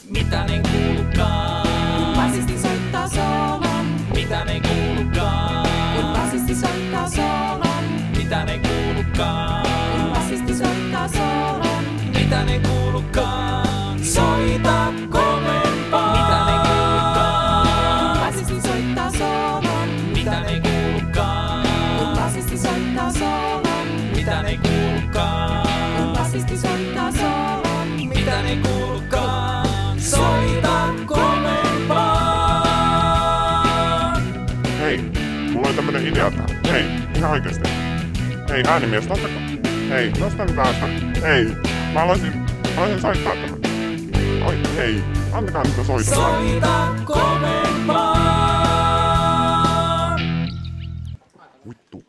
Mitä ne kuulukaan? Kun basisti soittaa soolon. Mitä ne kuulukaan? Kun basisti soittaa soolon. Mitä ne kuulukaan? Kun basisti soittaa soolon. Mitä ne kuulukaan? Soita kovempaa. Mitä ne kuulukaan? Kun basisti soittaa soolon. Mitä ne kuulukaan? Kun basisti soittaa soolon. Mitä ne kuulukaan? Kun basisti soittaa soolon. Mitä ne kuulukaan? Soita kovempaa. Hei, mulla oli tämmönen idea tähän. Hei, ihan oikeesti. Hei, äänimies, nostakaa. Hei, nosta nyt ääntä. Hei, mä aloisin soittaa tämän. Oi, hei, antakaa nyt soittaa. Soita kovempaa. Vittu.